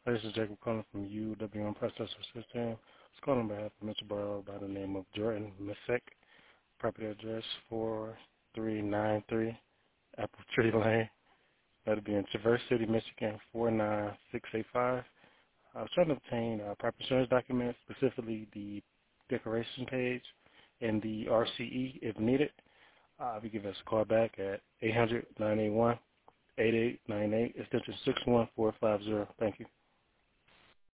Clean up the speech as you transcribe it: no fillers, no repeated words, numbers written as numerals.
Hi, this is Jacob calling from UWM Processor System. I was calling on behalf of Mr. Burrow by the name of Jordan Misek. Property address 4393 Apple Tree Lane. That'll be in Traverse City, Michigan 49685. I was trying to obtain proper insurance documents, specifically the declaration page and the RCE if needed. If you give us a call back at 800-981-8898, extension 61450. Thank you.